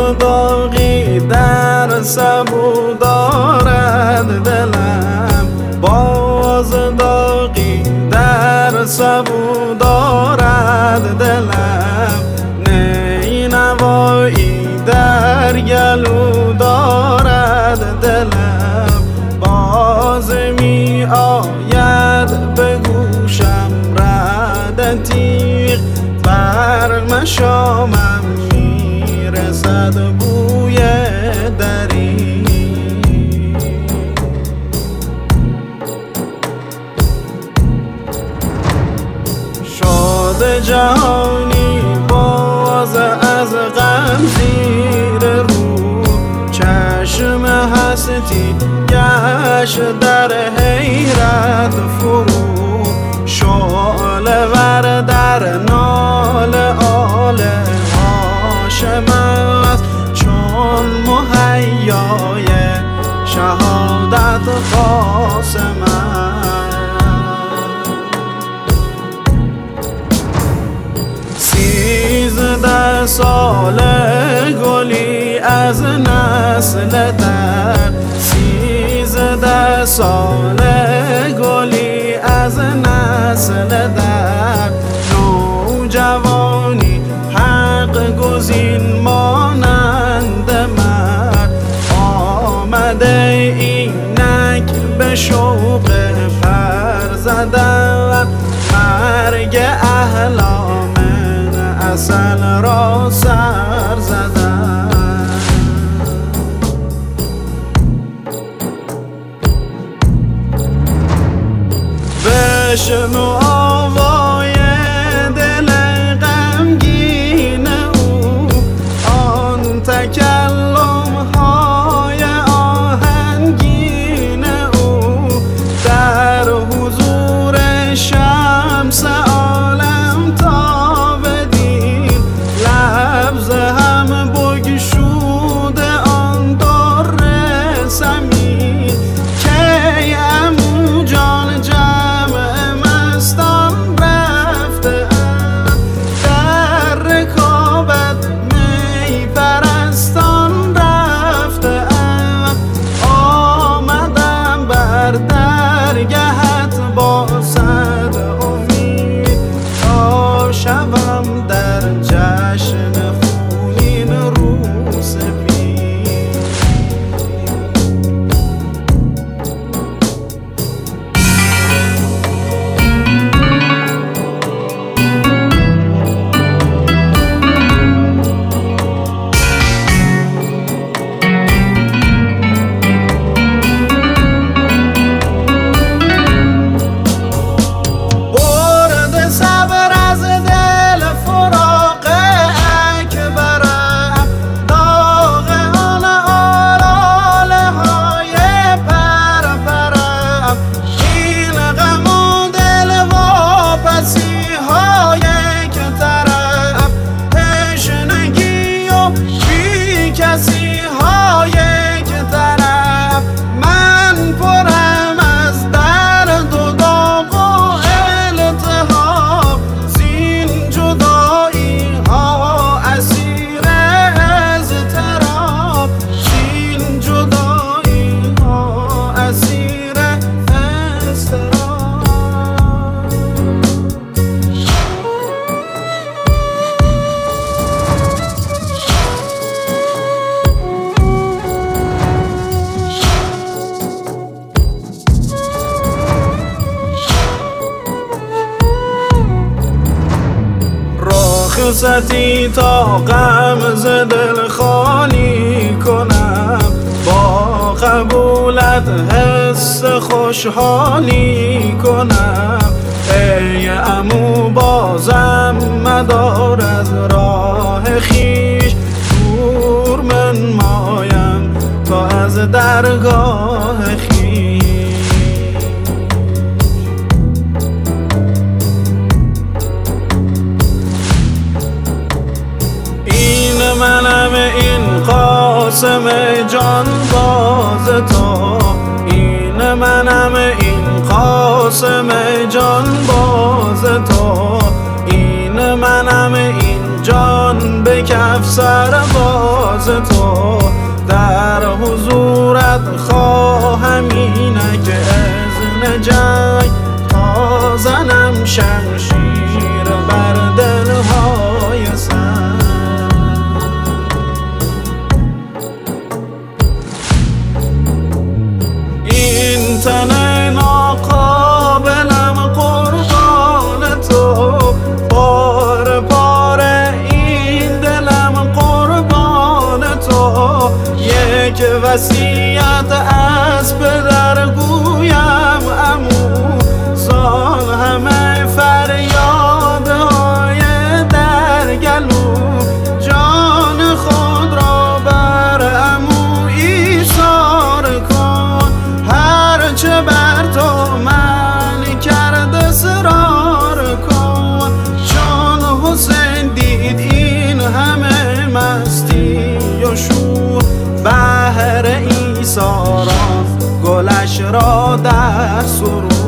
داغی در سبو دارد دلم، باز داغی در سبو دارد دلم، نی نوایی در گلو دارد دلم، باز می آید به گوشم رعد تیغ، بر مشامم می رسد بوی دری. شاد جهانی باز از غم زیر رو، چشم هستی گشت در حیرت فرو، شعله ور در نال آل هاشم است، چون مهیای شهادت قاسم است. 13 ساله گلی از نسل در، 13 ساله گلی از نسل در، نوجوانی حق گزین مانند مرد، آمده اینک به شوق پر زدن، مرگ احلام اصل را سر زدن. بشنو آوای دل غمگین او، آن تکلم های آهنگین او، در حضور شمس عالم تا بدین، لبز هم بگشود آن در سمین، کی عمو جان جمع مستان رفته ام، در رکابت می پرستان رفته ام، آمدم بر درگهت با صد امید، تا شوم در جشن خونین رو سپید. برد صبر از دل فراق اکبرم، داغ آن آلاله های پرپرم، این غم و دل واپسی های که طرف، تشنگی و بی کسی های که طرف، من پرم از درد و داغ و التهاب، زین جدایی ها اسیر اضطراب، زین جدایی ها اسیر اضطراب. راخصتی تا غم ز دل خالی کنم، با قبولت حس خوشحالی کنم، ای عمو بازم مدار از راه خویش، دور من مایم تا از درگاه خویش. این منم این قاسم جان باز تو، این منم این قاسم جان باز تو، این منم این جان به کف سرباز تو، در حضورت خواهم اینک اذن جنگ تا زنم شمشیر بر دلهای سنگ. این تن ناقابلم قربان تو، پاره پاره این دلم قربان تو. یک وصیت از پدر گویم عمو، سال همه فریادهای در گلو. جان خود را بر عمو ایثار کن، هرچه بر تو من کرد اصرار کن. چون حسین دید این همه مستی و شور، بهر ایثاران گلش را در سرور.